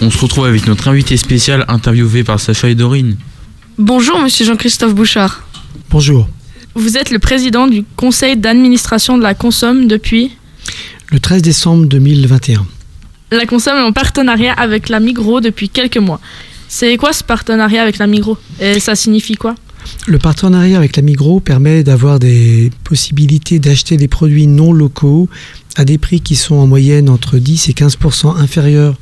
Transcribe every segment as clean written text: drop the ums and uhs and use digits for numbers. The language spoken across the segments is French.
On se retrouve avec notre invité spécial interviewé par Sacha et Dorine. Bonjour monsieur Jean-Christophe Bouchard. Bonjour. Vous êtes le président du conseil d'administration de la Consom depuis le 13 décembre 2021. La Consom est en partenariat avec la Migros depuis quelques mois. C'est quoi ce partenariat avec la Migros et ça signifie quoi? Le partenariat avec la Migros permet d'avoir des possibilités d'acheter des produits non locaux à des prix qui sont en moyenne entre 10 et 15% inférieurs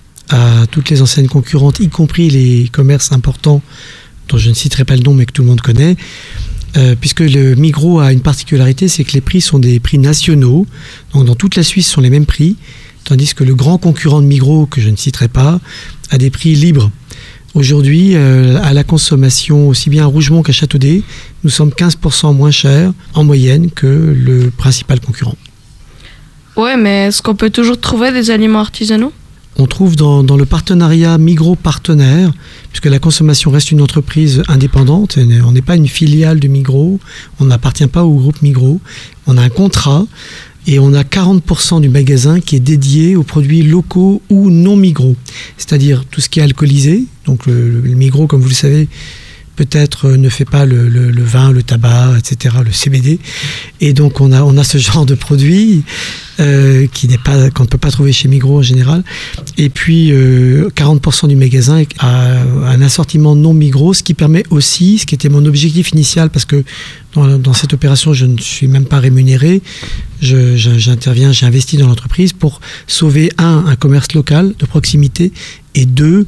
à toutes les enseignes concurrentes, y compris les commerces importants dont je ne citerai pas le nom mais que tout le monde connaît. Puisque le Migros a une particularité, c'est que les prix sont des prix nationaux, donc dans toute la Suisse sont les mêmes prix, tandis que le grand concurrent de Migros, que je ne citerai pas, a des prix libres. Aujourd'hui, à la consommation, aussi bien à Rougemont qu'à Châteaudet, nous sommes 15% moins chers en moyenne que le principal concurrent. Ouais, mais est-ce qu'on peut toujours trouver des aliments artisanaux ? On trouve dans le partenariat Migros partenaire, puisque la consommation reste une entreprise indépendante, on n'est pas une filiale de Migros, on n'appartient pas au groupe Migros, on a un contrat et on a 40% du magasin qui est dédié aux produits locaux ou non Migros, c'est-à-dire tout ce qui est alcoolisé, donc le Migros, comme vous le savez, peut-être ne fait pas le vin, le tabac, etc., le CBD. Et donc on a ce genre de produit qu'on ne peut pas trouver chez Migros en général. Et puis 40% du magasin a un assortiment non Migros, ce qui permet aussi, ce qui était mon objectif initial, parce que dans cette opération je ne suis même pas rémunéré, j'interviens, j'ai investi dans l'entreprise pour sauver un commerce local de proximité, et deux,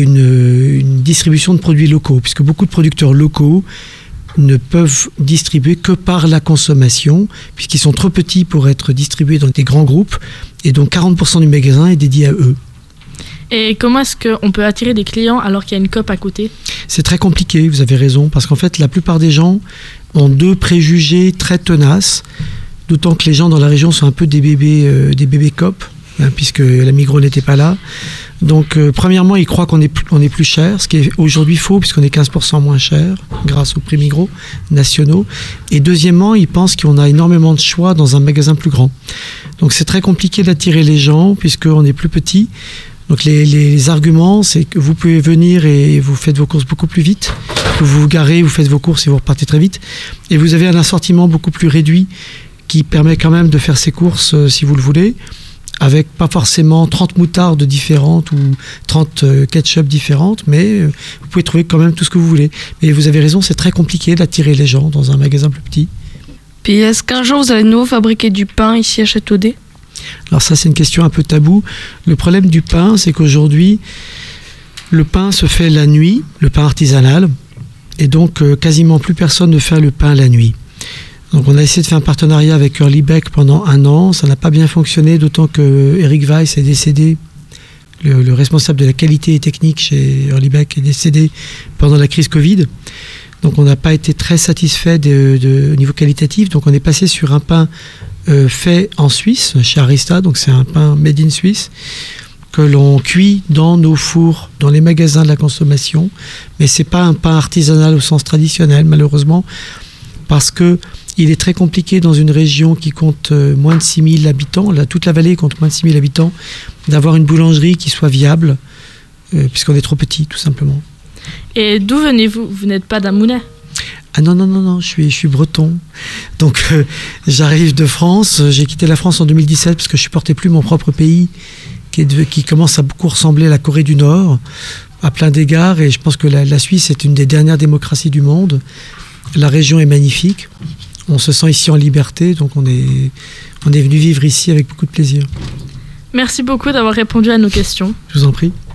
une distribution de produits locaux, puisque beaucoup de producteurs locaux ne peuvent distribuer que par la consommation, puisqu'ils sont trop petits pour être distribués dans des grands groupes, et donc 40% du magasin est dédié à eux. Et comment est-ce qu'on peut attirer des clients alors qu'il y a une COP à côté ? C'est très compliqué, vous avez raison, parce qu'en fait la plupart des gens ont deux préjugés très tenaces, d'autant que les gens dans la région sont un peu des bébés COP, puisque la Migros n'était pas là. Donc premièrement, ils croient qu'on est plus cher, ce qui est aujourd'hui faux, puisqu'on est 15% moins cher grâce aux prix Migros nationaux. Et deuxièmement, ils pensent qu'on a énormément de choix dans un magasin plus grand. Donc c'est très compliqué d'attirer les gens, puisqu'on est plus petit. Donc les arguments, c'est que vous pouvez venir et vous faites vos courses beaucoup plus vite, que vous vous garez, vous faites vos courses et vous repartez très vite. Et vous avez un assortiment beaucoup plus réduit qui permet quand même de faire ses courses si vous le voulez, avec pas forcément 30 moutardes différentes ou 30 ketchup différentes, mais vous pouvez trouver quand même tout ce que vous voulez. Mais vous avez raison, c'est très compliqué d'attirer les gens dans un magasin plus petit. Puis est-ce qu'un jour vous allez de nouveau fabriquer du pain ici à Châteaudet ? Alors ça, c'est une question un peu taboue. Le problème du pain, c'est qu'aujourd'hui, le pain se fait la nuit, le pain artisanal, et donc quasiment plus personne ne fait le pain la nuit. Donc on a essayé de faire un partenariat avec Hurleybeck pendant 1 an, ça n'a pas bien fonctionné, d'autant que Eric Weiss est décédé, le responsable de la qualité et technique chez Hurleybeck est décédé pendant la crise Covid. Donc on n'a pas été très satisfait au niveau qualitatif, donc on est passé sur un pain fait en Suisse, chez Arista, donc c'est un pain made in Suisse, que l'on cuit dans nos fours, dans les magasins de la consommation, mais c'est pas un pain artisanal au sens traditionnel, malheureusement, parce que il est très compliqué dans une région qui compte moins de 6000 habitants, là, toute la vallée compte moins de 6000 habitants, d'avoir une boulangerie qui soit viable, puisqu'on est trop petit, tout simplement. Et d'où venez-vous ? Vous n'êtes pas d'Amounet ? Ah non, je suis breton. Donc j'arrive de France, j'ai quitté la France en 2017 parce que je supportais plus mon propre pays, qui commence à beaucoup ressembler à la Corée du Nord, à plein d'égards, et je pense que la Suisse est une des dernières démocraties du monde. La région est magnifique. On se sent ici en liberté, donc on est venu vivre ici avec beaucoup de plaisir. Merci beaucoup d'avoir répondu à nos questions. Je vous en prie.